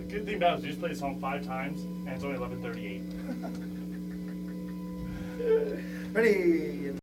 Good thing about it is you just play the song 5 times, and it's only 11:38. Ready.